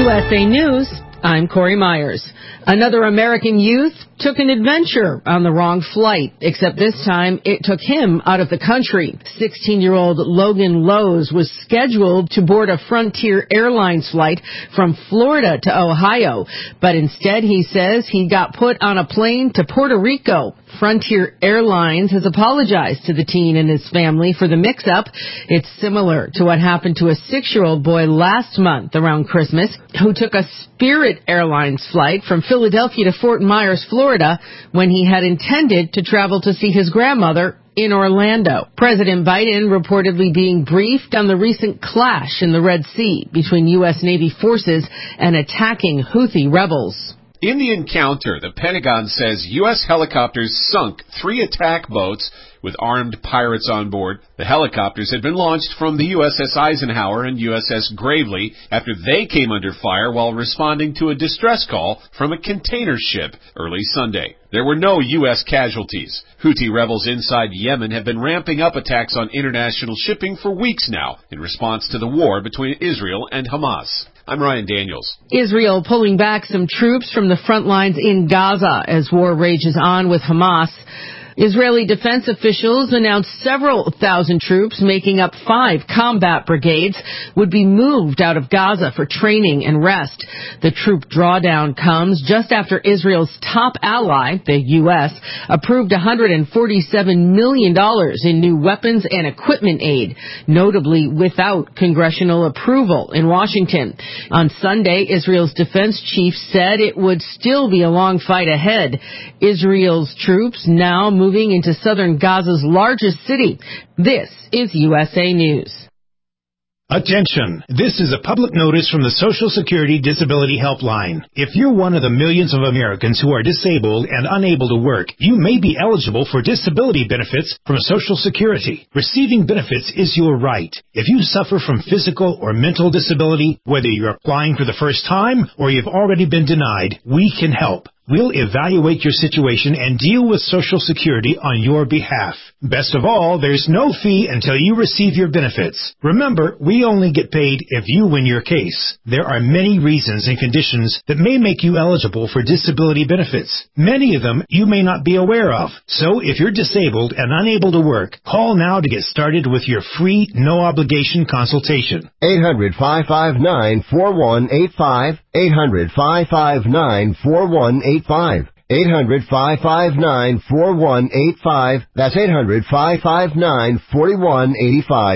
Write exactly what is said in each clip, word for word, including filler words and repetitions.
U S A News, I'm Corey Myers. Another American youth took an adventure on the wrong flight, except this time it took him out of the country. sixteen-year-old Logan Lowe's was scheduled to board a Frontier Airlines flight from Florida to Ohio, but instead he says he got put on a plane to Puerto Rico. Frontier Airlines has apologized to the teen and his family for the mix-up. It's similar to what happened to a six-year-old boy last month around Christmas who took a Spirit Airlines flight from Philadelphia to Fort Myers, Florida, when he had intended to travel to see his grandmother in Orlando. President Biden reportedly being briefed on the recent clash in the Red Sea between U S. Navy forces and attacking Houthi rebels. In the encounter, the Pentagon says U S helicopters sunk three attack boats with armed pirates on board. The helicopters had been launched from the U S S Eisenhower and U S S Gravely after they came under fire while responding to a distress call from a container ship early Sunday. There were no U S casualties. Houthi rebels inside Yemen have been ramping up attacks on international shipping for weeks now in response to the war between Israel and Hamas. I'm Ryan Daniels. Israel pulling back some troops from the front lines in Gaza as war rages on with Hamas. Israeli defense officials announced several thousand troops, making up five combat brigades, would be moved out of Gaza for training and rest. The troop drawdown comes just after Israel's top ally, the U S, approved one hundred forty-seven million dollars in new weapons and equipment aid, notably without congressional approval in Washington. On Sunday, Israel's defense chief said it would still be a long fight ahead. Israel's troops now moving into southern Gaza's largest city. This is U S A News. Attention! This is a public notice from the Social Security Disability Helpline. If you're one of the millions of Americans who are disabled and unable to work, you may be eligible for disability benefits from Social Security. Receiving benefits is your right. If you suffer from physical or mental disability, whether you're applying for the first time or you've already been denied, we can help. We'll evaluate your situation and deal with Social Security on your behalf. Best of all, there's no fee until you receive your benefits. Remember, we only get paid if you win your case. There are many reasons and conditions that may make you eligible for disability benefits. Many of them you may not be aware of. So if you're disabled and unable to work, call now to get started with your free, no-obligation consultation. eight hundred, five five nine, four one eight five. eight hundred, five five nine, four one eight five. eight hundred, five five nine, four one eight five. That's eight hundred, five five nine, four one eight five.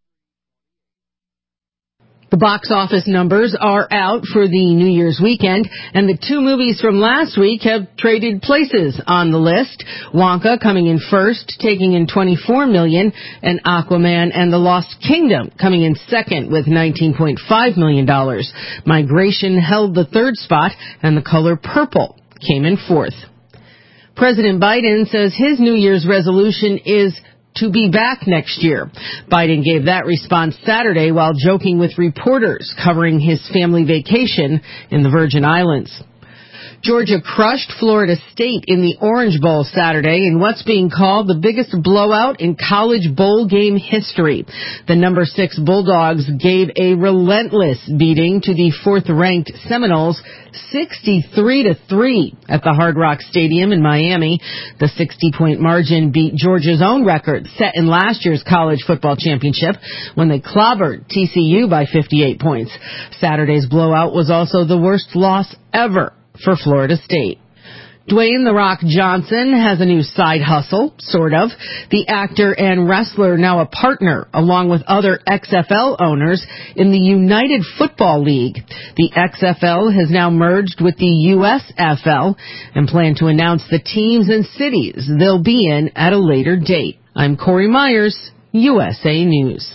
The box office numbers are out for the New Year's weekend, and the two movies from last week have traded places on the list. Wonka coming in first, taking in twenty-four million dollars, and Aquaman and the Lost Kingdom coming in second with nineteen point five million dollars. Migration held the third spot, and The Color Purple came in fourth. President Biden says his New Year's resolution is to be back next year. Biden gave that response Saturday while joking with reporters covering his family vacation in the Virgin Islands. Georgia crushed Florida State in the Orange Bowl Saturday in what's being called the biggest blowout in college bowl game history. The number six Bulldogs gave a relentless beating to the fourth-ranked Seminoles, sixty-three to three at the Hard Rock Stadium in Miami. The sixty-point margin beat Georgia's own record set in last year's college football championship when they clobbered T C U by fifty-eight points. Saturday's blowout was also the worst loss ever for Florida State. Dwayne "The Rock" Johnson has a new side hustle, sort of. The actor and wrestler, now a partner, along with other X F L owners, in the United Football League. The X F L has now merged with the U S F L and plan to announce the teams and cities they'll be in at a later date. I'm Corey Myers, U S A News.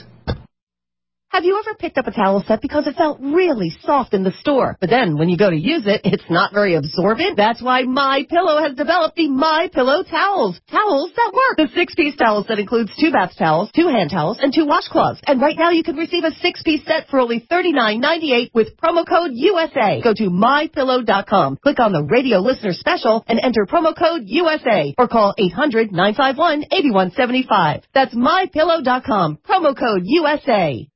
Have you ever picked up a towel set because it felt really soft in the store, but then when you go to use it, it's not very absorbent? That's why MyPillow has developed the MyPillow towels. Towels that work. The six-piece towel set includes two bath towels, two hand towels, and two washcloths. And right now you can receive a six-piece set for only thirty-nine ninety-eight with promo code U S A. Go to my pillow dot com, click on the radio listener special, and enter promo code U S A, or call eight hundred, nine five one, eight one seven five. That's my pillow dot com, promo code U S A.